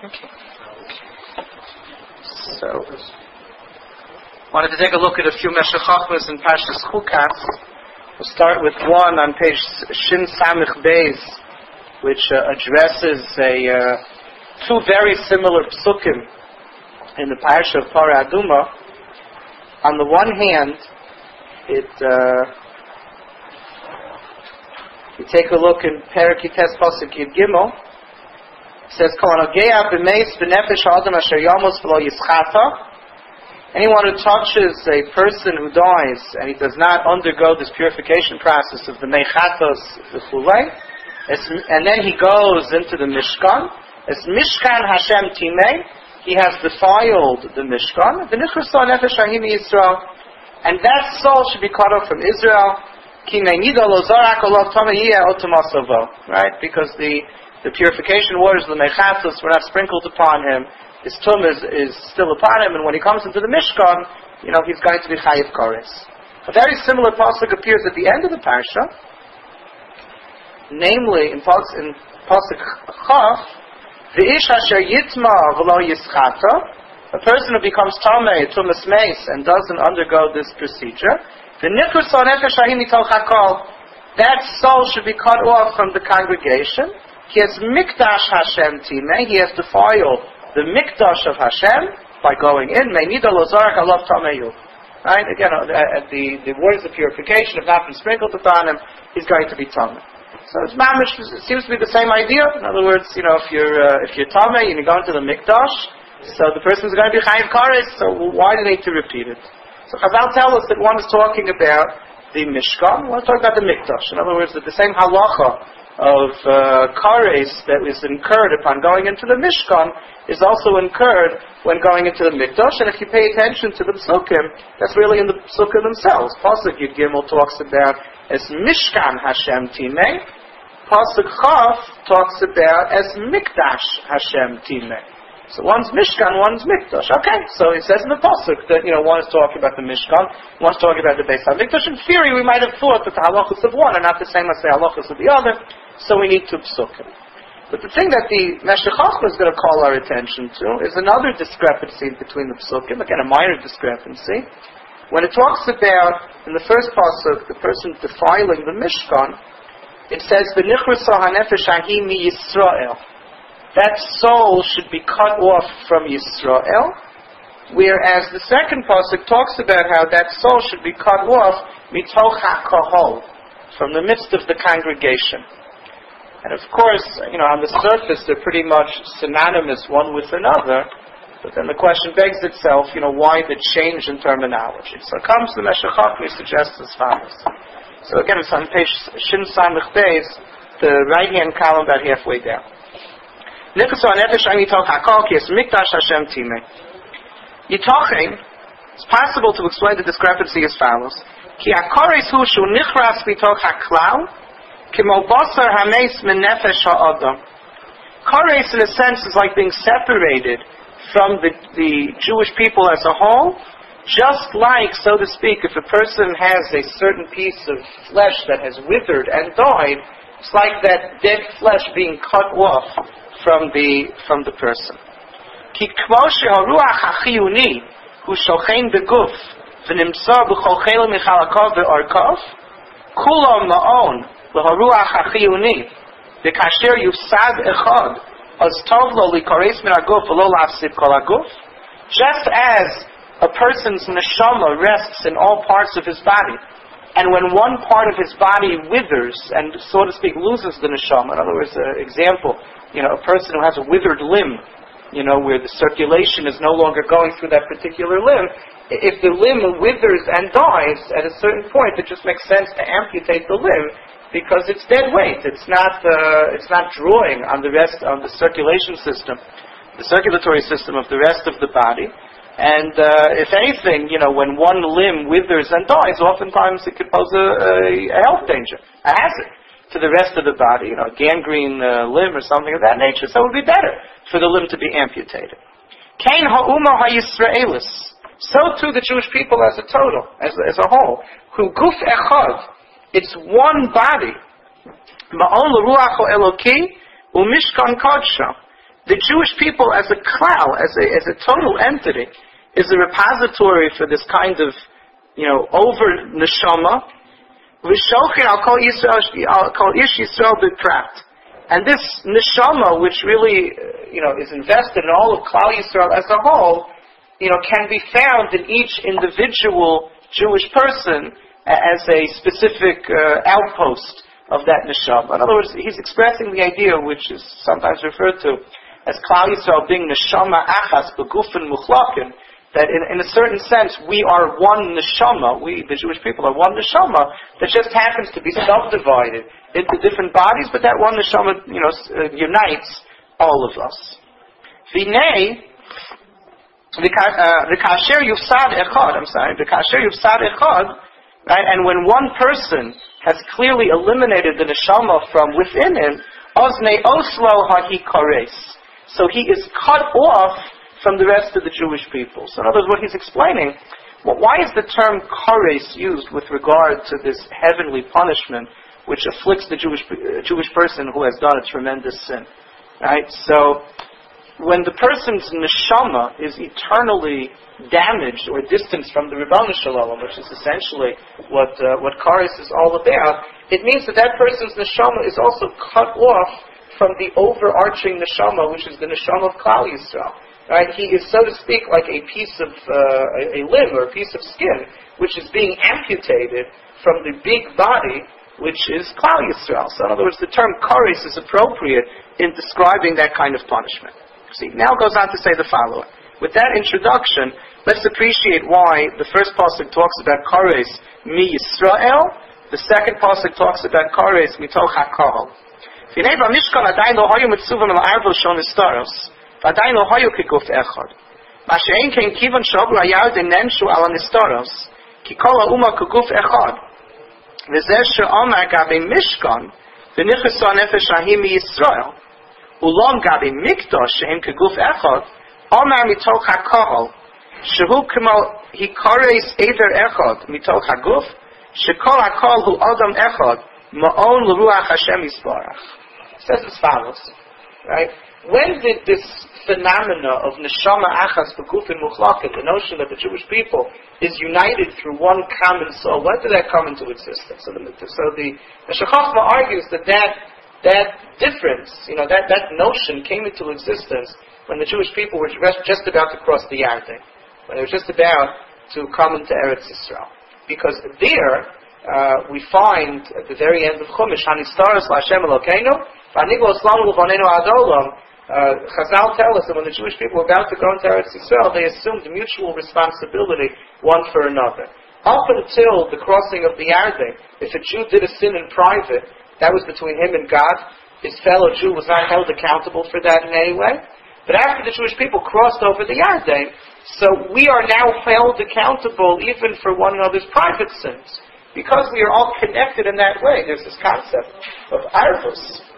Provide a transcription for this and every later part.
So, wanted to take a look at a few Meshech Chochmas in Parshas Chukat. We'll start with one on page Shin Samich Beis, which addresses two very similar psukim in the Parsha of Parah Aduma. On the one hand, you take a look in Perek Yites Pasuk Yud Gimel. It says, anyone who touches a person who dies and he does not undergo this purification process of the Meichatos, and then he goes into the Mishkan, as Mishkan Hashem Timei, he has defiled the Mishkan, and that soul should be cut off from Israel, right? Because the purification waters of the Mechatos were not sprinkled upon him. His tum is still upon him, and when he comes into the Mishkan, he's going to be Chayiv Kores. A very similar pasuk appears at the end of the parsha, namely in pasuk Chaf, V'ish asher yitma v'lo yischata, a person who becomes tamei, tumas meis, and doesn't undergo this procedure, that soul should be cut off from the congregation. He has mikdash Hashem timei, he has defiled the mikdash of Hashem by going in. Right? Again, the waters of purification have not been sprinkled upon him. He's going to be tamei. So it seems to be the same idea. In other words, if you're tamei and you go into the mikdash, so the person is going to be chayiv kares. So why do they need to repeat it? So Chazal tell us that one is talking about the Mishkan, one is talking about the mikdash. In other words, that the same halacha of kares that is incurred upon going into the Mishkan is also incurred when going into the Mikdash. And if you pay attention to the Psukim, that's really in the Psukim themselves. Pasuk Yud Gimel talks about as Mishkan Hashem Timei. Pasuk Chaf talks about as Mikdash Hashem Timei. So one's Mishkan, one's Mikdash. Okay, so it says in the Pasuk that, one is talking about the Mishkan, one is talking about the Beis HaMikdash. In theory, we might have thought that the halachas of one are not the same as the halachas of the other, so we need two Psukim. But the thing that the Meshech Chochma is going to call our attention to is another discrepancy between the Psukim, again a minor discrepancy. When it talks about, in the first Pasuk, the person defiling the Mishkan, it says, V'nichrasa hanefesh ahi mi Yisrael. That soul should be cut off from Yisrael, whereas the second Pasuk talks about how that soul should be cut off mitoch ha'kahol, from the midst of the congregation. And of course, on the surface, they're pretty much synonymous one with another. But then the question begs itself, why the change in terminology? So it comes to the Meshech Chochma, suggests as follows. So again, it's on page Shin Samich Beis, the right-hand column about halfway down. Yitochin, it's possible to explain the discrepancy as follows. Ki hakares hu shu nichras mitoch haklal, Kares, in a sense, is like being separated from the Jewish people as a whole, just like, so to speak, if a person has a certain piece of flesh that has withered and died, it's like that dead flesh being cut off from the person. Ki k'moshe haruach hachiyuni hu shochein beguf v'nimtza b'chol chelim michalakov v'orkov kulam la'on l'haruach hachiyuni v'kasher yufsad echad az tov lo likares min haguf v'lo lafsid kol haguf. Just as a person's neshama rests in all parts of his body, and when one part of his body withers and, so to speak, loses the neshama, in other words, example, a person who has a withered limb, where the circulation is no longer going through that particular limb, if the limb withers and dies, at a certain point, it just makes sense to amputate the limb because it's dead weight. It's not drawing on the circulation system, the circulatory system of the rest of the body. And if anything, when one limb withers and dies, oftentimes it could pose a health danger, a hazard to the rest of the body, a gangrene limb or something of that nature. So it would be better for the limb to be amputated. Kain ha'uma ha'yisraelis. So too the Jewish people as a total, as a whole. Hu guf echad. It's one body. Ma'on l'ruach ha'eloki u'mishkan kodsha. the Jewish people as a klal, as a total entity, is a repository for this kind of, over neshama. V'shochin al kol ish Yisrael b'prat. And this neshama, which really, is invested in all of Klal Yisrael as a whole, can be found in each individual Jewish person as a specific outpost of that neshama. In other words, he's expressing the idea, which is sometimes referred to as Klal Yisrael being neshama achas begufin muchlakin, that in a certain sense we are one neshama, we, the Jewish people, are one neshama that just happens to be subdivided into different bodies, but that one neshama, unites all of us. V'nei, v'kasher yufsad echad, right, and when one person has clearly eliminated the neshama from within him, oznei oslo hahi kares, so he is cut off from the rest of the Jewish people. So in other words, what he's explaining, why is the term kares used with regard to this heavenly punishment which afflicts the Jewish person who has done a tremendous sin? Right? So, when the person's neshama is eternally damaged or distanced from the Ribono Shel Olam, which is essentially what kares is all about, it means that person's neshama is also cut off from the overarching neshama, which is the neshama of Klal Yisrael. Right? He is, so to speak, like a piece of a limb or a piece of skin, which is being amputated from the big body, which is Klal Yisrael. So, in other words, the term kares is appropriate in describing that kind of punishment. See, now goes on to say the following. With that introduction, let's appreciate why the first pasuk talks about kares mi Yisrael, the second pasuk talks about kares mitoch hakol. V'nei b'mishkan adayin lo hayu mitzuvam al arvel shon istaros. V'adayin lo hayu kiguf echad. Ma'she'en kein kivan shogru hayard enenshu al anistaros. Ki kol ha'uma kiguf echad. V'zeh she'omar gabi mishkan v'nichus ha'nefesh ha'hi mi Yisrael. Ulam gabi mikdash she'en kiguf echad. Omar mitoch hakol. Shehu k'mo hikares eider echad mitoch haguf. Shekol hakol hu adam echad. Ma'on l'ruach Hashem yisbarach. It says as follows, right? When did this phenomena of neshama achas begufin muchlakin, the notion that the Jewish people is united through one common soul, when did that come into existence? So the Meshech Chochmah argues that difference, that notion came into existence when the Jewish people were just about to cross the Yarden, when they were just about to come into Eretz Yisrael. Because there, we find at the very end of Chumash, Hanistaros L'Hashem Elokeinu, V'aniglo Slamu L'Vanenu Adolam. Chazal tell us that when the Jewish people were about to go into Eretz Yisrael, they assumed mutual responsibility one for another. Up until the crossing of the Yarden, if a Jew did a sin in private, that was between him and God. His fellow Jew was not held accountable for that in any way. But after the Jewish people crossed over the Yarden, so we are now held accountable even for one another's private sins. Because we are all connected in that way, there's this concept of arvus,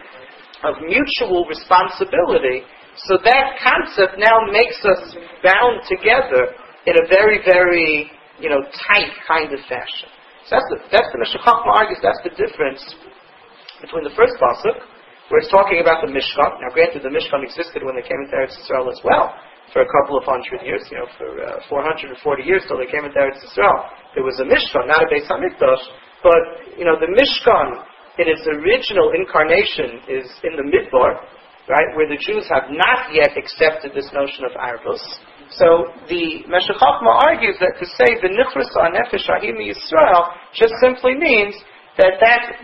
of mutual responsibility. So that concept now makes us bound together in a very, very, tight kind of fashion. So that's the Meshech Chochmah argues, that's the difference between the first pasuk, where it's talking about the Mishkan. Now granted, the Mishkan existed when they came into Eretz Yisrael as well, for a couple of hundred years, for 440 years till they came into Eretz Yisrael. There was a Mishkan, not a Beis HaMikdash, but, the Mishkan, in its original incarnation, is in the Midbar, right, where the Jews have not yet accepted this notion of Arvus. So, the Meshech Chochmah argues that to say, the Nichras HaNefesh Ha'im Yisrael, just simply means that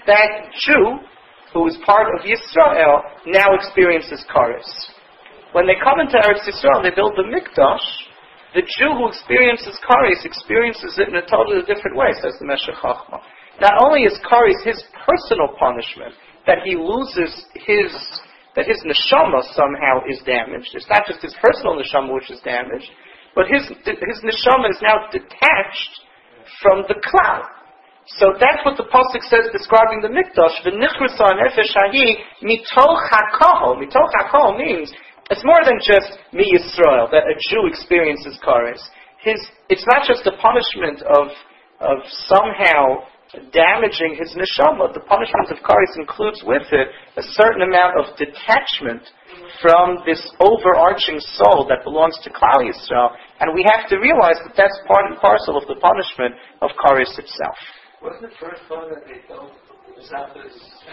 Jew, who is part of Yisrael, now experiences kares. When they come into Eretz Yisrael, they build the Mikdash. The Jew who experiences kares experiences it in a totally different way, says the Meshech Chochmah. Not only is kares his personal punishment, that he loses that his neshama somehow is damaged. It's not just his personal neshama which is damaged, but his neshama is now detached from the klal. So that's what the pasuk says describing the Mikdash. V'nichrasa nefesh hahi mitoch hakol. Mitoch hakol means it's more than just mi Yisrael, that a Jew experiences kares. It's not just the punishment of somehow damaging his neshama. The punishment of kares includes with it a certain amount of detachment from this overarching soul that belongs to Klal Yisrael, and we have to realize that that's part and parcel of the punishment of kares itself. Wasn't the first one that they told the Shabbos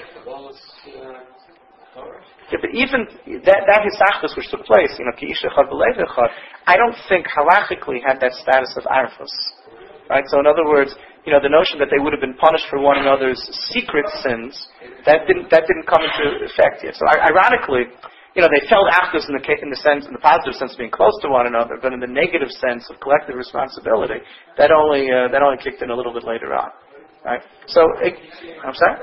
Torah? Yeah, but even that hisachos which took place, ki ish echad b'lev echad, I don't think halachically had that status of arvus. Right? So in other words, the notion that they would have been punished for one another's secret sins, that didn't come into effect yet. So ironically, they felt achdus in the positive sense of being close to one another, but in the negative sense of collective responsibility, that only kicked in a little bit later on. Right? So, I'm sorry?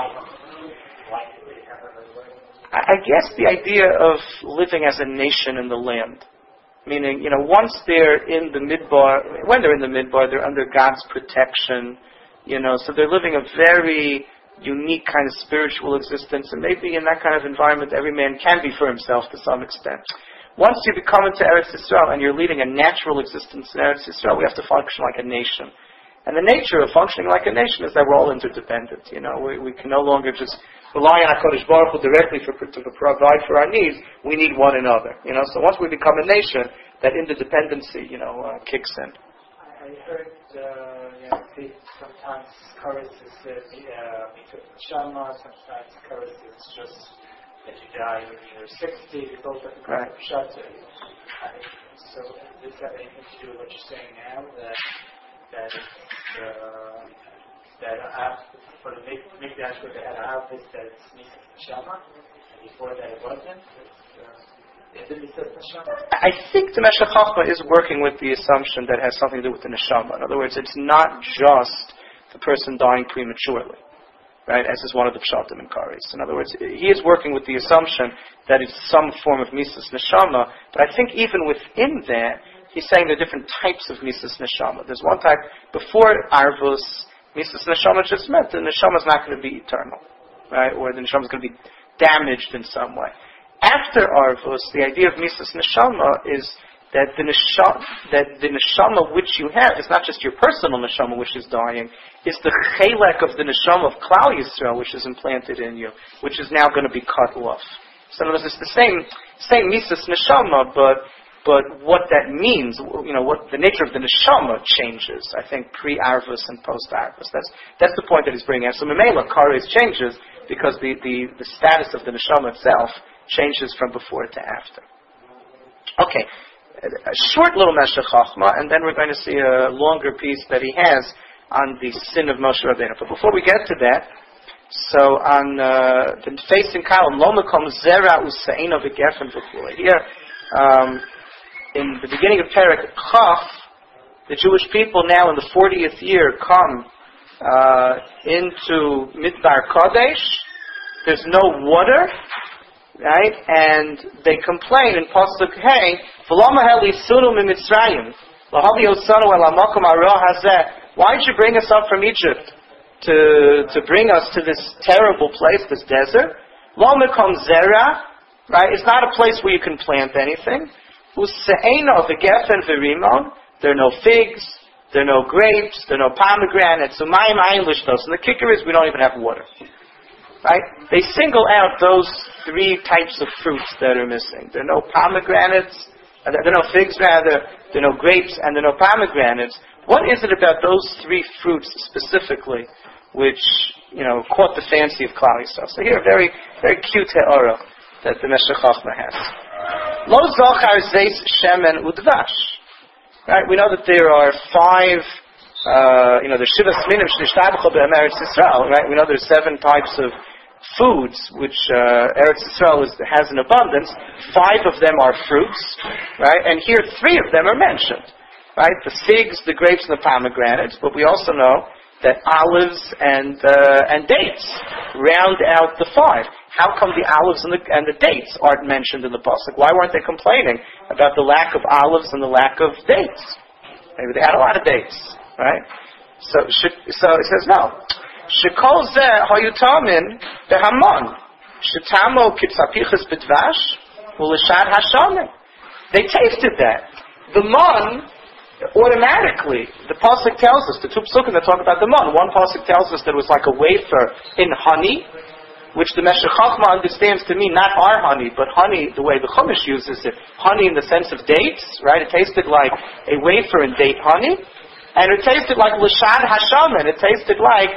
I guess the idea of living as a nation in the land. Meaning, once they're in the midbar, when they're in the midbar, they're under God's protection, so they're living a very unique kind of spiritual existence, and maybe in that kind of environment, every man can be for himself to some extent. Once you become into Eretz Yisrael and you're leading a natural existence in Eretz Yisrael, we have to function like a nation. And the nature of functioning like a nation is that we're all interdependent. We can no longer just rely on HaKadosh Baruch Hu directly to provide for our needs. We need one another. So once we become a nation, that interdependency, kicks in. I heard, sometimes kares is neshama, sometimes kares is just that you die when you're 60, both of the Right. Pshat. So does that have anything to do with what you're saying now, that for the Mikdash where they had Arvis, that it's neshama, and before that it wasn't? I think the Meshech Chochmah is working with the assumption that it has something to do with the neshama. In other words, it's not just the person dying prematurely, right? As is one of the pshatim in kares. In other words, he is working with the assumption that it's some form of misas neshama. But I think even within that, he's saying there are different types of misas neshama. There's one type before arvus. Misas neshama just meant the neshama is not going to be eternal, right? Or the neshama is going to be damaged in some way. After Arvus, the idea of Misas Neshama is that the neshama which you have is not just your personal neshama which is dying, it's the chelek of the neshama of Klal Yisrael which is implanted in you, which is now going to be cut off. So in other words, it's the same Misas Neshama, but what that means, what the nature of the neshama changes, I think, pre-Arvus and post-Arvus. That's the point that he's bringing out. So Memela, kares changes because the status of the neshama itself changes from before to after. Okay, a short little Meshech Chochmah, and then we're going to see a longer piece that he has on the sin of Moshe Rabbeinu. But before we get to that, so on the facing column, Lo Mekom Zera Useina V'Gefen V'Chulei. Here, in the beginning of Perek Chaf, the Jewish people now in the 40th year come into Midbar Kodesh. There's no water. Right? And they complain in Pasuk Hey, why did you bring us up from Egypt to bring us to this terrible place, this desert? Lo mekom zera, right? It's not a place where you can plant anything. Use'eno v'gefen v'rimon. There are no figs, there are no grapes, there are no pomegranates. Umayim ayin lishtos. And the kicker is we don't even have water. Right? They single out those three types of fruits that are missing. There are no pomegranates, there are no figs rather, there are no grapes, and there are no pomegranates. What is it about those three fruits specifically which, caught the fancy of Klal Yisrael? So here, very, very cute he'ora that the Meshech Chochmah has. Lo zochar zeis shemen udvash. Right? We know that there are 5 the Shivas Minim Shnishtabcha Be'eretz Yisrael, right? We know there's 7 types of foods which Eretz Yisrael has in abundance. 5 of them are fruits, right? And here 3 of them are mentioned, right? The figs, the grapes, and the pomegranates. But we also know that olives and dates round out the 5. How come the olives and the dates aren't mentioned in the pasuk? Why weren't they complaining about the lack of olives and the lack of dates? Maybe they had a lot of dates. Right? So it says no. Shekol zeh hayutamin behamon shetamo kitzapichas bedvash uleshad hashamim. They tasted that. The mon automatically, the pasuk tells us, the two psukim that talk about the mon. One pasuk tells us that it was like a wafer in honey, which the Meshech Chochmah understands to mean not our honey, but honey the way the Chumash uses it. Honey in the sense of dates, right? It tasted like a wafer in date honey, and it tasted like l'shad hashaman. It tasted like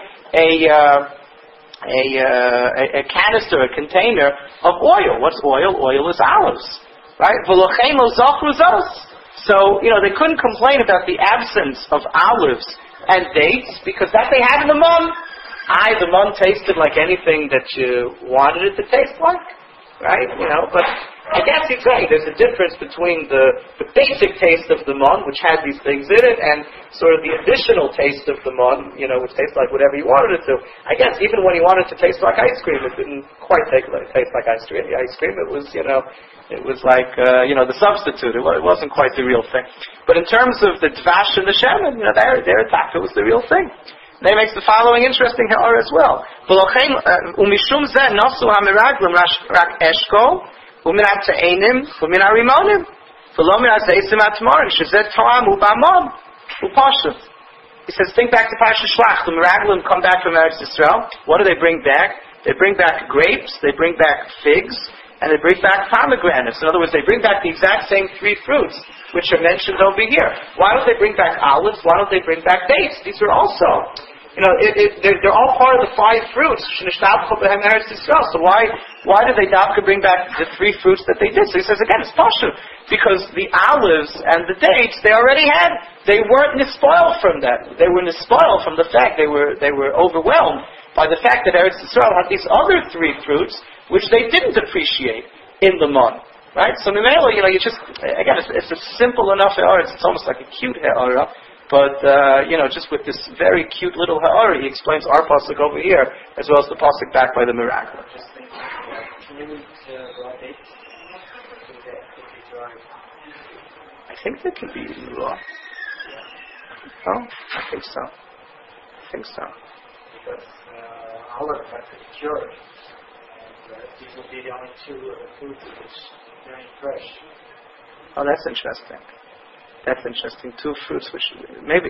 a canister, a container of oil. What's oil? Oil is olives, right? V'lochein lo zochru zos. So, they couldn't complain about the absence of olives and dates because that they had in the mon. The mon tasted like anything that you wanted it to taste like, right? But I guess he's right. There's a difference between the basic taste of the mon, which had these things in it, and sort of the additional taste of the mon, which tastes like whatever you wanted it to. I guess even when he wanted it to taste like ice cream, it didn't quite taste like ice cream. The ice cream, it was, it was like, the substitute. It wasn't quite the real thing. But in terms of the dvash and the shemen, their attack, it was the real thing. They makes the following interesting ha'ar as well. Umishum zeh nosu hamiraglim rak eshkol umin ha'ta'enim umin ha'rimonim v'lo min ha'zeisim ha'tamarim shezeh ta'am u'ba'mon u'pashut. He says, think back to Parashat Shlach. The miraglim come back from Eretz Yisrael. What do they bring back? They bring back grapes, they bring back figs, and they bring back pomegranates. In other words, they bring back the exact same three fruits which are mentioned over here. Why don't they bring back olives? Why don't they bring back dates? These are also, they're all part of the five fruits. So why did they bring back the three fruits that they did? So he says again, it's pashut, because the olives and the dates they already had. They weren't nispoiled from that. They were nispoiled from the fact they were overwhelmed by the fact that Eretz Yisrael had these other three fruits which they didn't appreciate in the mon. Right? So Mimela, you just, again, it's a simple enough ha'ara. It's almost like a cute ha'ara. But, just with this very cute little ha'ara, he explains our pasuk over here, as well as the pasuk back by the miracle. I think they can be raw. Oh, I think so. Because olives have to be cured. These will be the only two foods which remain fresh. Oh, that's interesting. Two fruits which, maybe.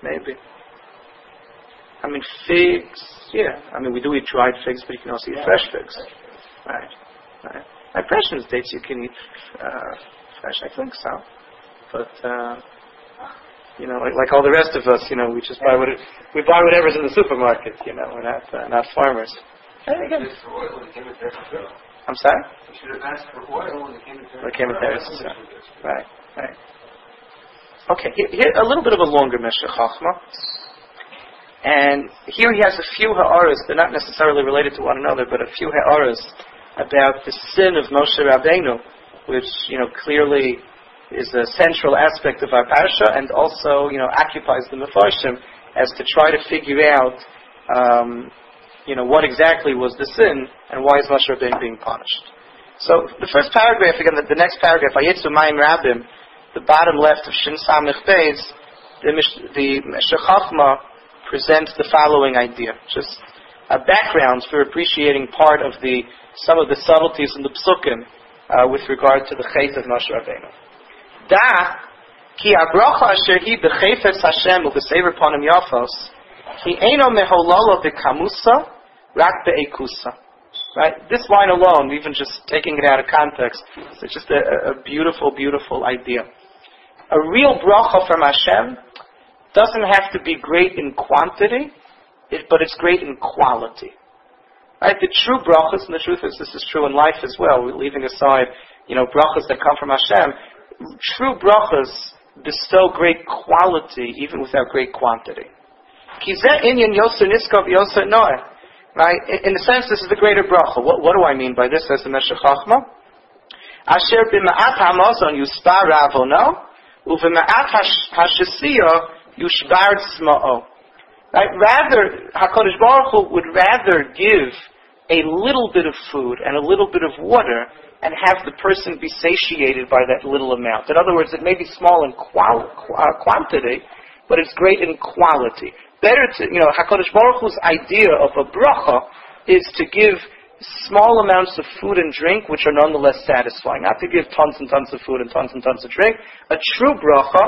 I mean, figs, yeah. I mean, we do eat dried figs, but you can also eat fresh figs. Right. My impression is dates you can eat fresh. I think so. But, like all the rest of us, we just buy whatever's in the supermarket, we're not farmers. Again. I'm sorry? You should have asked for oil when it came to Eretz Yisrael. Right. Okay, here a little bit of a longer Meshech Chochmah. And here he has a few ha'aras, they're not necessarily related to one another, but a few ha'aras about the sin of Moshe Rabbeinu, which, clearly is a central aspect of our parsha, and also, occupies the Mefarshim as to try to figure out what exactly was the sin, and why is Moshe Rabbeinu being punished. So, the first paragraph, again, the next paragraph, Vayetzu Mayim Rabim, the bottom left of Shin Samech Beis, the Meshech Chochmah presents the following idea, just a background for appreciating some of the subtleties in the psukim with regard to the chait of Moshe Rabbeinu. Da, ki abrocha asher hi b'chayfetz Hashem u'b'sever panim yafos, ki eino mehololo b'kamusa, rak be'ekusa. Right? This line alone, even just taking it out of context, it's just a beautiful, beautiful idea. A real bracha from Hashem doesn't have to be great in quantity, but it's great in quality. Right? The true brachas, and the truth is this is true in life as well, we're leaving aside, brachas that come from Hashem, true brachas bestow great quality even without great quantity. Kizeh inyan yoser niskov yoser noeh. Right? In a sense, this is the greater bracha. What do I mean by this, says the Meshech Chochmah? Asher b'ma'at hamazon yuspar ravono, u'v'ma'at hashesiyo yushbar tzma'o. Right? Rather, HaKadosh Baruch Hu would rather give a little bit of food and a little bit of water and have the person be satiated by that little amount. In other words, it may be small in quantity, but it's great in quality. Better to, HaKadosh Baruch Hu's idea of a bracha is to give small amounts of food and drink which are nonetheless satisfying. Not to give tons and tons of food and tons of drink. A true bracha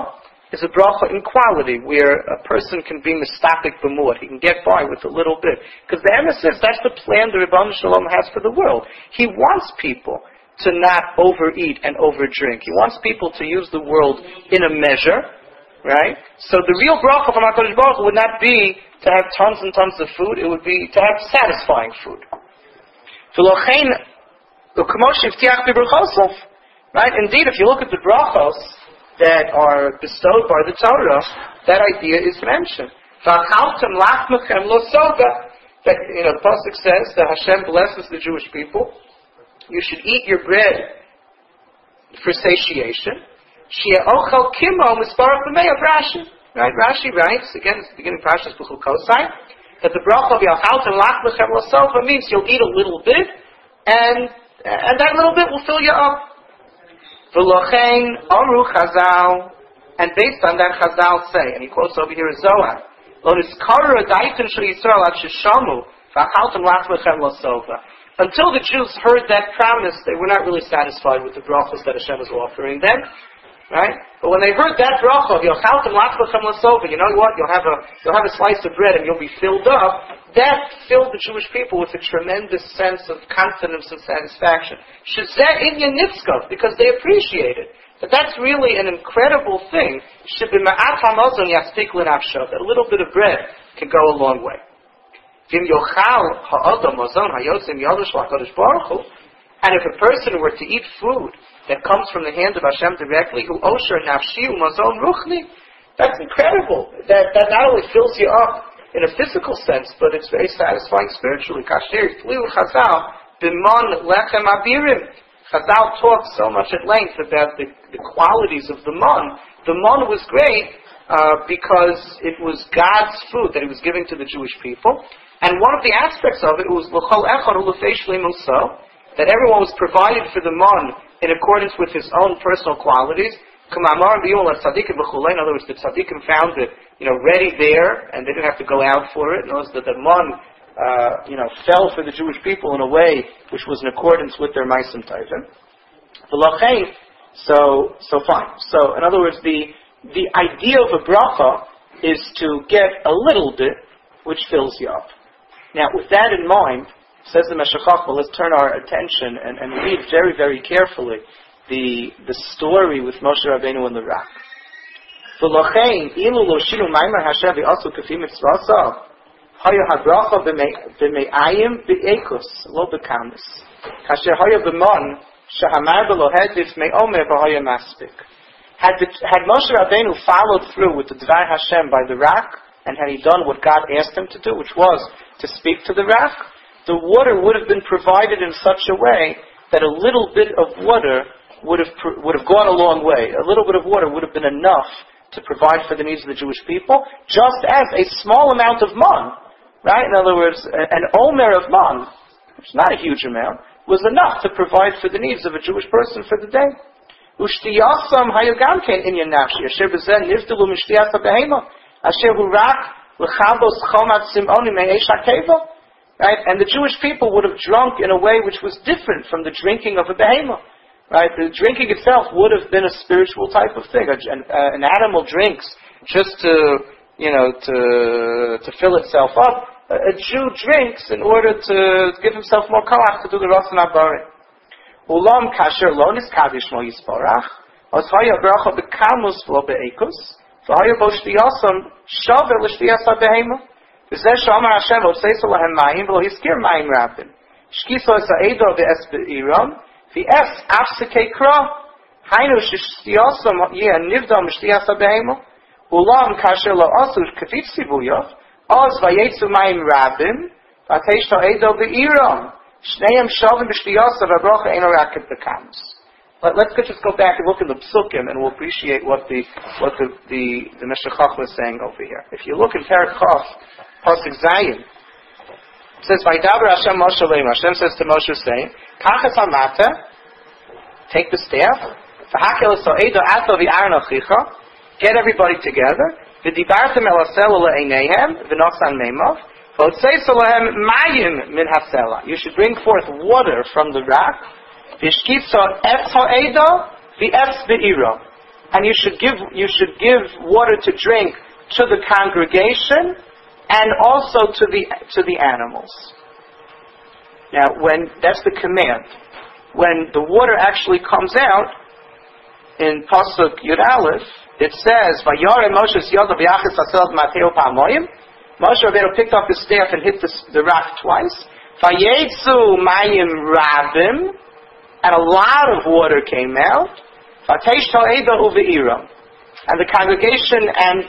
is a bracha in quality, where a person can be mistapik b'muad. He can get by with a little bit. Because the emes is, that's the plan the Rebbeinu Shalom has for the world. He wants people to not overeat and overdrink. He wants people to use the world in a measure, right? So the real bracha from HaKadosh Baruch Hu would not be to have tons and tons of food, it would be to have satisfying food. Right? Indeed, if you look at the brachos that are bestowed by the Torah, that idea is mentioned. That, the pasuk says that Hashem blesses the Jewish people. You should eat your bread for satiation. Right? Rashi writes, again, it's the beginning of Parashas B'chul Kosai, that the bracha of Yachaltem Lach Lechem L'Sofa means you'll eat a little bit, and that little bit will fill you up. V'lochein Amru Chazal, and based on that Chazal say, and he quotes over here Zohar, Lo niskaru adaitin shel Yisrael ad sheshamu v'achaltem lach lechem l'sofa. Until the Jews heard that promise, they were not really satisfied with the brachos that Hashem was offering them. Right? But when they heard that bracha of Yochaltem Lach Lechem L'Sofa, you know what? You'll have a slice of bread and you'll be filled up. That filled the Jewish people with a tremendous sense of confidence and satisfaction. Shezeh Inyan Nitzkov, because they appreciate it. But that's really an incredible thing. Shebima'at hamazon yastik l'nafsho. That a little bit of bread can go a long way. V'im yochal ha'adam mazon hayotzim yadosh l'HaKadosh Baruch Hu. And if a person were to eat food that comes from the hand of Hashem directly, who osher nafshi umazon ruchni, that's incredible. That not only fills you up in a physical sense, but it's very satisfying spiritually. Kasher fliu chazal b'mon lechem abirim. Chazal talks so much at length about the qualities of the mon. The mon was great because it was God's food that He was giving to the Jewish people, and one of the aspects of it was l'chol echad ulefei shleimuso, that everyone was provided for the mon in accordance with his own personal qualities. In other words, the tzaddikim found it, ready there, and they didn't have to go out for it. Notice that the mon, fell for the Jewish people in a way which was in accordance with their ma'asim tovim. So fine. So, in other words, the idea of a bracha is to get a little bit, which fills you up. Now, with that in mind, says the Meshech Chochmah, let's turn our attention and read very, very carefully the story with Moshe Rabbeinu and the rock. V'lochein ilu lo shiru maimer Hashem v'asu kafi mitzvasav hayu habracha b'me'ayim b'ekus lo b'kamis kasher hayu b'mon shehamar b'lo hedif me'omer v'hayu maspik. Had Moshe Rabbeinu followed through with the Dvar Hashem by the rock, and had he done what God asked him to do, which was to speak to the rock, the water would have been provided in such a way that a little bit of water would have gone a long way. A little bit of water would have been enough to provide for the needs of the Jewish people, just as a small amount of man, right? In other words, an omer of man, which is not a huge amount, was enough to provide for the needs of a Jewish person for the day. Ushtiyasam hayagamken inyan nafshi asher bezen nivdelu mishtiyas habehema asher hu rak l'chabos chomat simoni me'esh hakeva. Right? And the Jewish people would have drunk in a way which was different from the drinking of a behemoth. Right? The drinking itself would have been a spiritual type of thing. An animal drinks just to fill itself up. A Jew drinks in order to give himself more koach to do the Rasan HaBari. Ulam kasher lo niskadish mo yisparach, os haya bracha bekamus v'lo be'ekus, v'haya bo shtiyasam shaver l'shtiyas ha-behemoth. V'zeh sh'amar Hashem v'oseiso lahem mayim v'lo hiskir mayim rabim. Shkiso es ha'edo v'es be'iram, v'es afsekei kra. Hainu sh'shtiyasam yeh nivdam m'shtiyas ha-behemoth. Ulam kasher lo asur kafit sivuyov, oz v'yetzu mayim rabim, v'ateish ha'edo be'iram. Shneim shavim b'shtiyasa v'abrocha eno raket b'kamus. Let's just go back and look in the psukim, and we'll appreciate what the Meshech Chochmah is saying over here. If you look in Perek Chof, pasuk Zayin, it says, "Vaydaber Hashem Moshe Leim." Hashem says to Moshe, saying, "Kachas hamata, take the staff, v'hakel so'edo ato v'aron achicha, get everybody together, v'dibartem el hasel le'eineihem v'nochsan meimov, v'otzei mayim min hasela." You should bring forth water from the rock. V'shkitza etz ha'edo v'etz be'iro. and you should give water to drink to the congregation and also to the animals. Now, that's the command. When the water actually comes out in Pasuk Yud Aleph, it says, "Vayore Moshe's yoda b'yachis hasel mateo pa'amoyim." Moshe Rabbeinu picked up his staff and hit the rock twice. Vayetzu mayim rabim, and a lot of water came out. Vateish to'eda uve'iram, and the congregation and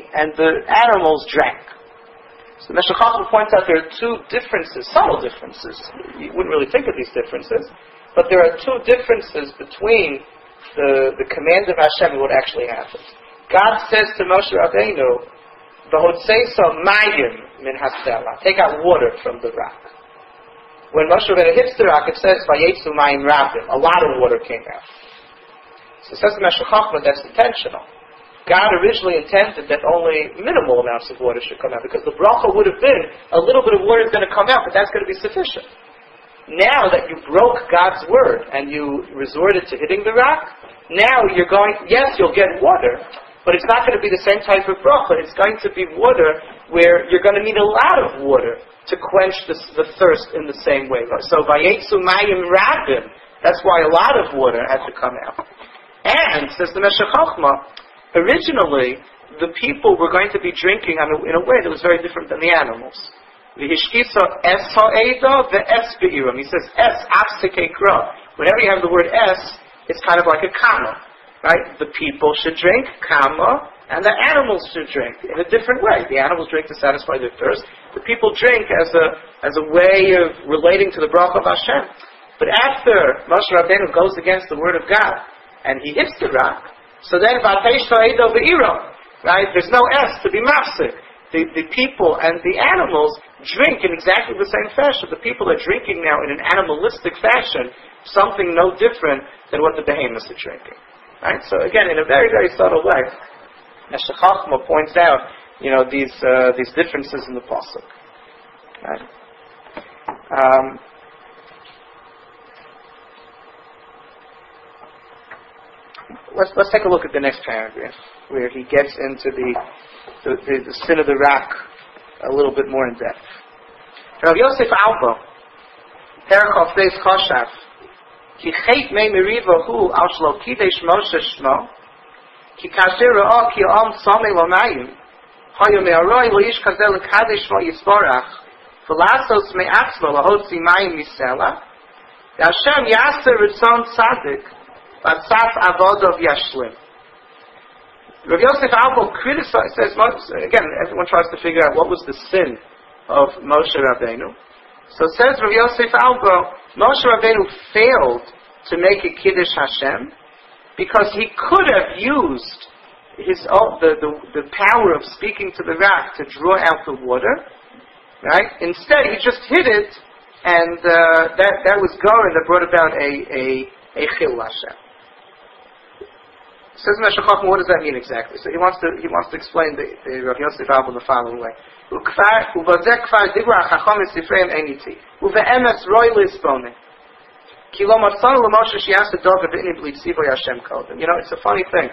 the animals drank. So the Meshech Chochmah points out there are two differences, subtle differences. You wouldn't really think of these differences, but there are two differences between the command of Hashem and what actually happened. God says to Moshe Rabbeinu, "V'hotzeiso mayim min hasela," take out water from the rock. When Moshe Rabbeinu hits the rock, it says, "Vayetzu mayim rabim," a lot of water came out. So it says the Meshech Chochmah that's intentional. God originally intended that only minimal amounts of water should come out, because the bracha would have been a little bit of water is going to come out, but that's going to be sufficient. Now that you broke God's word and you resorted to hitting the rock, now you'll get water, but it's not going to be the same type of bracha. It's going to be water where you're going to need a lot of water to quench the thirst in the same way. So, vayetzu mayim rabim, that's why a lot of water had to come out. And, says the Meshech Chochmah, originally, the people were going to be drinking in a way that was very different than the animals. V'hishkisa es ha'eda ve'es be'iram. He says es, apsike kra. Whenever you have the word es, it's kind of like a comma, right? The people should drink, comma, and the animals should drink in a different way. The animals drink to satisfy their thirst. The people drink as a way of relating to the bracha of Hashem. But after Moshe Rabbeinu goes against the word of God and he hits the rock, so then v'ateish ha'eda ve'iram, right? There's no es to be mafsik. The people and the animals drink in exactly the same fashion. The people are drinking now in an animalistic fashion, something no different than what the behemoths are drinking. Right? So again, in a very, very subtle way, Meshech Chochmah points out, these differences in the pasuk. Right? Let's take a look at the next paragraph, where he gets into the sin of the rock a little bit more in depth. Rav Yosef Albo, Perachov Beis Choshav, Ki Chet Me Meriva Hu Al Shlo Kidesh Moshe Shmo, Ki Kasher Ra'ah Ki Am Samei Lo Mayim, Hayo Me'aroi Lo Ish Kazel Kadesh Shmo Yisborach, V'lasos Me'atzmo Lahotzi Mayim Misela, Hashem Yaser Ritzon Tzadik, V'atzaf Avodov Yashlim. Rav Yosef Albo says, again, everyone tries to figure out what was the sin of Moshe Rabbeinu. So it says Rav Yosef Albo, Moshe Rabbeinu failed to make a Kiddush Hashem because he could have used the power of speaking to the rock to draw out the water, right? Instead, he just hit it, and that was Goren that brought about a Chil Hashem. Says Meshech Chochmah, what does that mean exactly? So he wants to explain the Rav Yosef Albo in the following way. He says, it's a funny thing.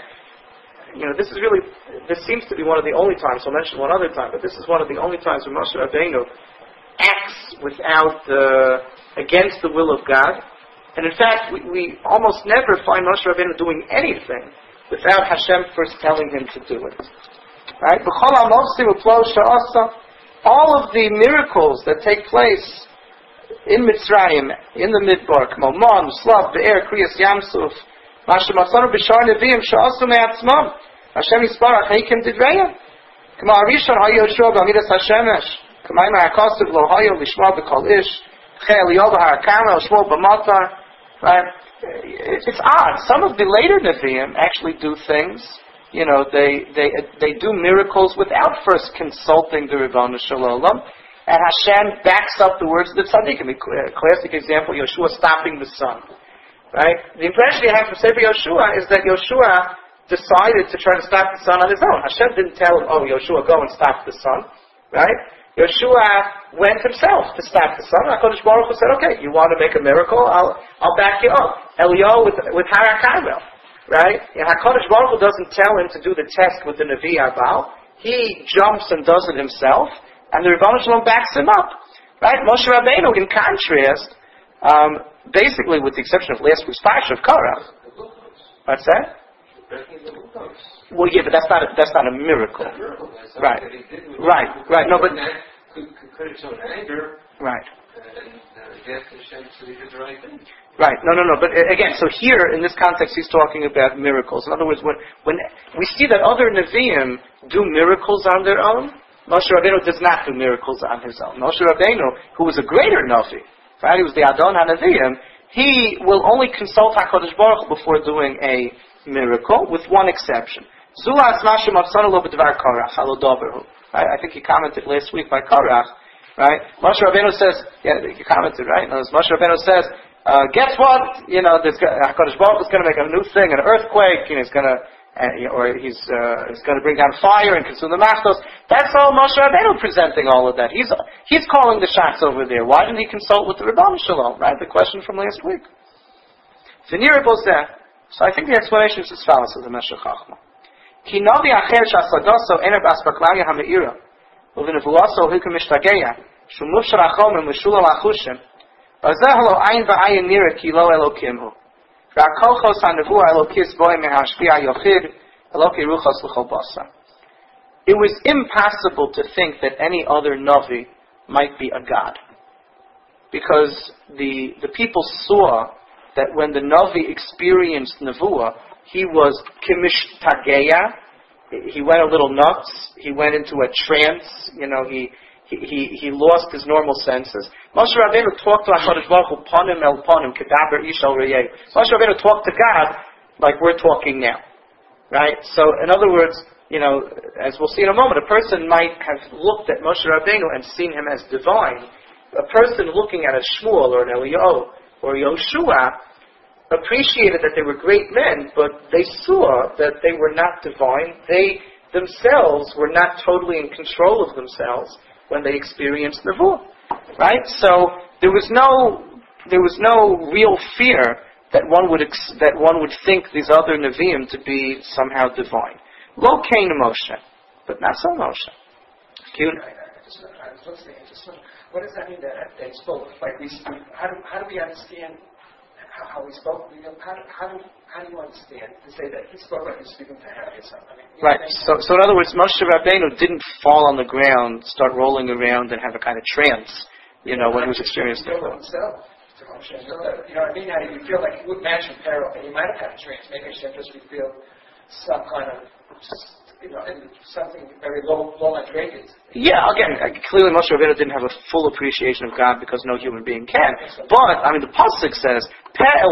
This seems to be one of the only times, I'll mention one other time, but this is one of the only times when Moshe Rabbeinu acts against the will of God. And in fact, we almost never find Moshe Rabbeinu doing anything without Hashem first telling him to do it. Right? All of the miracles that take place in Mitzrayim, in the Midbar, Mon, Slav, Be'er, Kriyas, Yamsuf, Mashamatzanu, Bishar, Nevi'im, Sha'asu Me'atzmam, Hashem Yisbarach, Heikim Didreya, Kama Arishon, Hayo Yoshua, B'amidas Hashemesh, Kama Ima HaKosiv, Lo Hayo, Lishma, B'kol Ish, Chel Yoba, HaKama, Shmuel, B'matar, right? It's odd. Some of the later Nevi'im actually do things. They do miracles without first consulting the Ribbono Shel Olam, and Hashem backs up the words of the tzaddikim. A classic example: Yoshua stopping the sun. Right? The impression you have from Sefer Yoshua is that Yoshua decided to try to stop the sun on his own. Hashem didn't tell him, "Oh, Yoshua, go and stop the sun." Right? Yoshua went himself to stop the sun. HaKadosh Baruch Hu said, "Okay, you want to make a miracle? I'll back you up." Eliyahu with Har HaKarmel, right? And HaKadosh Baruch Hu doesn't tell him to do the test with the Nevi Arbal. He jumps and does it himself, and the Rebbeinu Shalom backs him up. Right? Moshe Rabbeinu, in contrast, basically with the exception of last week's Parsha of Korach. What's that? Well, yeah, but that's not a miracle. Right. Right. No, but could have shown anger. Right. Right. No. But again, so here in this context, he's talking about miracles. In other words, when we see that other Nevi'im do miracles on their own, Moshe Rabbeinu does not do miracles on his own. Moshe Rabbeinu, who was a greater Navi, right? He was the Adon HaNevi'im. He will only consult HaKadosh Baruch Hu before doing a miracle, with one exception. Zulas Mashu Mavsana Lo B'Dvar Korach Halo Doberhu. Right? I think he commented last week by Korach. Right? Moshe Rabbeinu says, he commented, right? Moshe Rabbeinu says, guess what? HaKadosh Baruch Hu is going to make a new thing, an earthquake. He's going to, he's going to bring down fire and consume the machtos. That's all Moshe Rabbeinu presenting all of that. He's calling the shots over there. Why didn't he consult with the Rebbeinu Shalom? Right? The question from last week. V'nira bozeh. So I think the explanation is as follows of the Meshech Chachma. Ki novi acher sh'asagaso ener b'aspaklaya ha'me'ira u'v'nevuaso hikum mishtagea shumuv shalachom u'meshula lachushim v'zeh lo ayin v'ayin nira ki lo elokim hu v'akolchos ha'nevua elokis boi mehashpia yochid eloki ruchos l'chol basa. It was impossible to think that any other Navi might be a god. Because the people saw that when the Navi experienced Nevuah, he was kimish tageya. He went a little nuts. He went into a trance. He lost his normal senses. Moshe Rabbeinu talked to HaKadosh Baruch Hu, panim el panim, kedaber ish al reyeh. Moshe Rabbeinu talked to God like we're talking now. Right? So, in other words, as we'll see in a moment, a person might have looked at Moshe Rabbeinu and seen him as divine. A person looking at a Shmuel or an Eliyahu or Yoshua appreciated that they were great men, but they saw that they were not divine. They themselves were not totally in control of themselves when they experienced Nevuah. Right? So there was no real fear that one would think these other Nevi'im to be somehow divine. Lo kain Moshe, but not so Moshe. What does that mean that they spoke? Like how do we understand how we spoke? How do you understand to say that he spoke like he's speaking to Harry or something? Right. So in other words, Moshe Rabbeinu didn't fall on the ground, start rolling around, and have a kind of trance. When he was experiencing it. Himself. You know what I mean? How do you feel like he would mention Pharaoh, but he might have had a trance. Maybe Hashem just revealed some kind of something very low vibrated. Yeah, again, clearly Moshe Rabbeinu didn't have a full appreciation of God because no human being can. But, the Pasuk says, in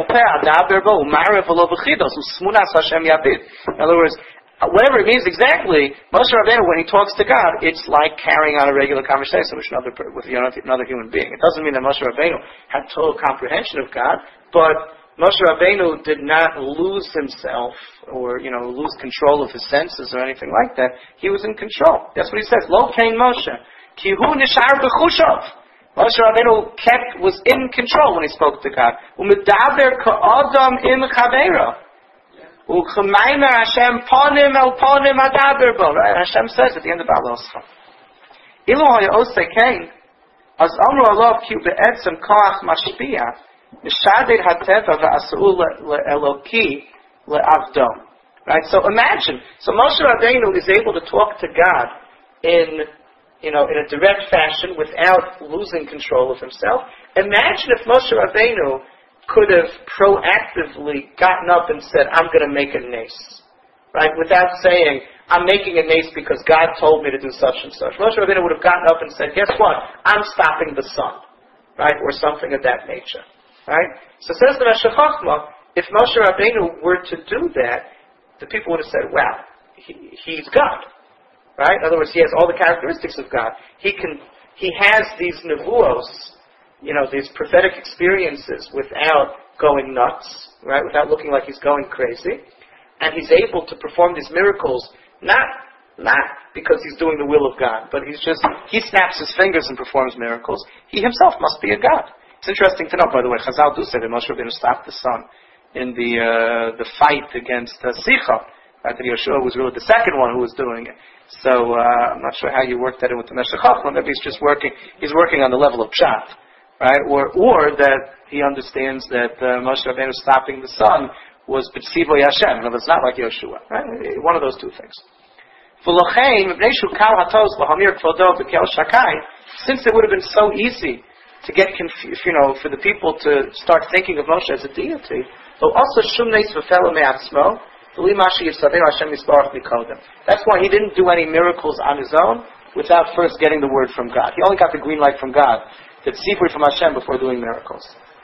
other words, whatever it means exactly, Moshe Rabbeinu, when he talks to God, it's like carrying on a regular conversation with another human being. It doesn't mean that Moshe Rabbeinu had total comprehension of God, but Moshe Rabbeinu did not lose himself or, lose control of his senses or anything like that. He was in control. That's what he says. Lo kain Moshe. Ki hu nishar b'chushav. Moshe Rabbeinu was in control when he spoke to God. U'medaber ka'adam im chaveiro. U'chemaimer Hashem panim el panim adaber bo. Right? Hashem says at the end of Baloscha. Ilu haya osei kain. Az amru alav ki be'etzem koach mashpia. Right? So imagine. So Moshe Rabbeinu is able to talk to God in a direct fashion without losing control of himself. Imagine if Moshe Rabbeinu could have proactively gotten up and said, I'm going to make a nace. Right? Without saying, I'm making a nace because God told me to do such and such. Moshe Rabbeinu would have gotten up and said, guess what? I'm stopping the sun. Right? Or something of that nature. Right? So says the Meshech Chachma, if Moshe Rabbeinu were to do that, the people would have said, wow, he's God. Right? In other words, he has all the characteristics of God. He has these nevuos, these prophetic experiences without going nuts, right? Without looking like he's going crazy. And he's able to perform these miracles, not because he's doing the will of God, but he snaps his fingers and performs miracles. He himself must be a God. It's interesting to know, by the way, Chazal do say that Moshe Rabbeinu stopped the sun the fight against Sicha. Right, that Yeshua was really the second one who was doing it. So I'm not sure how you work that in with the Meshech Chochmah. Maybe he's working on the level of Pshat, right? Or that he understands that Moshe Rabbeinu stopping the sun was B'tzivoy Hashem. No, it's not like Yeshua, right? One of those two things. Since it would have been so easy to get confused, for the people to start thinking of Moshe as a deity, that's why he didn't do any miracles on his own without first getting the word from God. He only got the green light from God, the tzipur from Hashem, before doing miracles.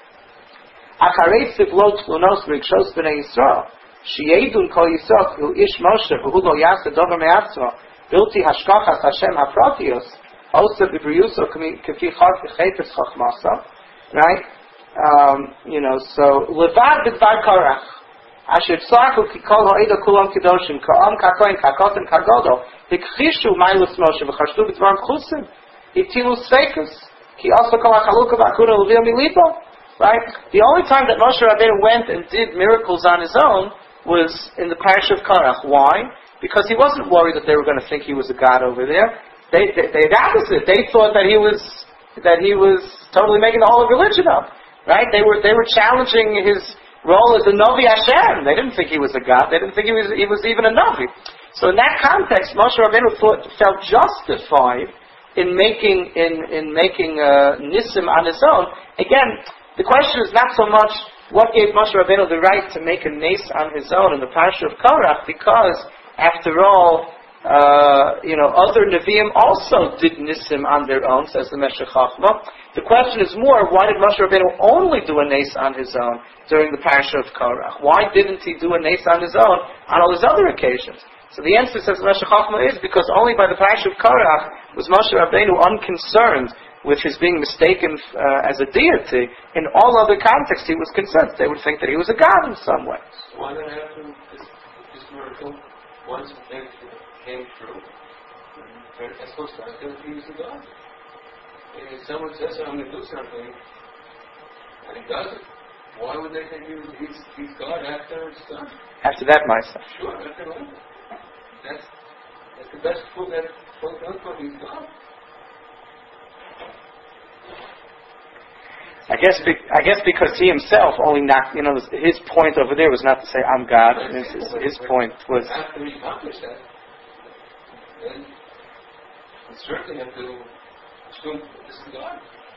Shi'edun kol Yisrael hu ish Moshe hu lo yasa dover me'atzmo bilti hashkachas Hashem haprotios osa b'briyuso k'fi chayfes chachmasa, right? So levad b'dvar karach asher tzarku ki kol ha'eda kulam kedoshim ka'am ka'koin ka'koten ka'godo hikchishu mailus Moshe v'chashtu b'dvar chusim itilu sveikus ki also kol ha'chaluka v'akuna l'viyah milibo. Right? The only time that Moshe Rabbeinu went and did miracles on his own was in the parish of Korach. Why? Because he wasn't worried that they were going to think he was a god over there. They the opposite. They thought that he was totally making the whole religion up. Right? They were challenging his role as a Novi Hashem. They didn't think he was a god. They didn't think he was even a Novi. So in that context, Moshe Rabbeinu felt justified in making Nissim on his own. Again, the question is not so much what gave Moshe Rabbeinu the right to make a nes on his own in the Parsha of Korach, because after all, other Nevi'im also did Nissim on their own, says the Meshech Chochmah. The question is more, why did Moshe Rabbeinu only do a nes on his own during the Parsha of Korach? Why didn't he do a nes on his own on all his other occasions? So the answer, says the Meshech Chochmah, is because only by the Parsha of Korach was Moshe Rabbeinu unconcerned with his being mistaken as a deity. In all other contexts, he was concerned. They would think that he was a god in some way. So why not have him, this miracle, once it came true, as supposed to think he was a god? And if someone says, I'm going to do something, and he does it, why would they think he's God after it's done? After that, Maisa. Sure, after that. That's the best proof that he's God. I guess because he himself only knocked, his point over there was not to say, I'm God. His point was... After he accomplished that, then you certainly have to assume this is God.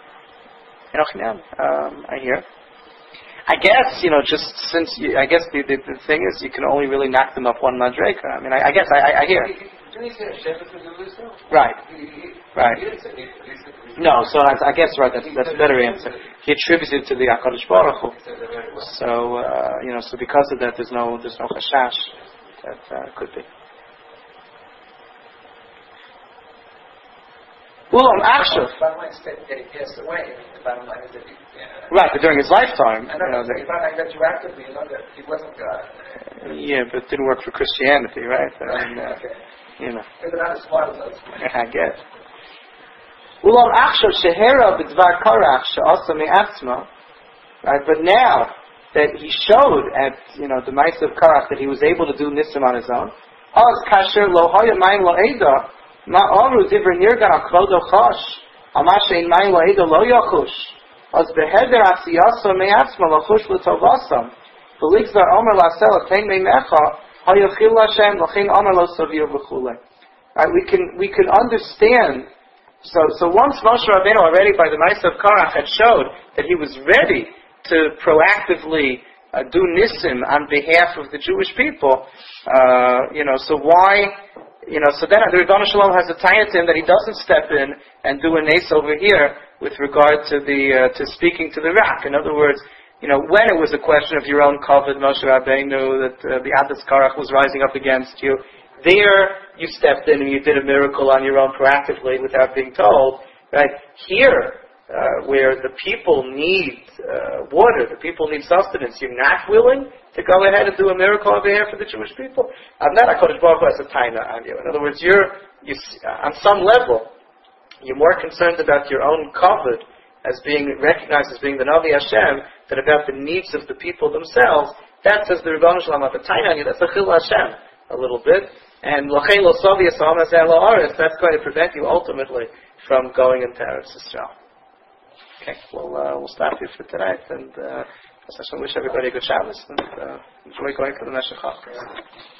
I hear. I guess, just since I guess the thing is, you can only really knock them up one madreka. I mean, I guess I hear. Right. Right. No, so I guess that's a better answer. He attributes it to the HaKadosh Baruch Hu. So so because of that, there's no chashash that could be. Well, actually, the bottom line is that he passed away. The bottom line is that right, but during his lifetime, the bottom line retroactively, that he wasn't God. Yeah, but it didn't work for Christianity, right? I mean, okay. They're not as smart as us. I guess. Right, but now that he showed at the Ma'aseh of Korach that he was able to do Nissim on his own, right, we can understand. So once Moshe Rabbeinu already by the Ma'aseh of Korach had showed that he was ready to proactively do Nissim on behalf of the Jewish people, so why, so then the Rebbeinu Shalom has a tayat to him that he doesn't step in and do a nes over here with regard to to speaking to the rock. In other words, when it was a question of your own kavod, Moshe Rabbeinu, that the Adas Korach was rising up against you, there you stepped in and you did a miracle on your own proactively without being told. Right here, where the people need water, the people need sustenance, you're not willing to go ahead and do a miracle on behalf of the Jewish people. I'm not HaKadosh Baruch Hu as a taina on you. In other words, you're on some level, you're more concerned about your own kavod as being recognized as being the Navi Hashem, that about the needs of the people themselves, that says the Rebbeinu Shalom at the Tainani, that's a Chil Hashem, a little bit. And L'chein lo sovi yisam as el ha'aretz, that's going to prevent you ultimately from going into Eretz Yisrael. Okay, we'll stop here for tonight, and I wish everybody a good Shabbos, and enjoy going to the Meshech HaChak.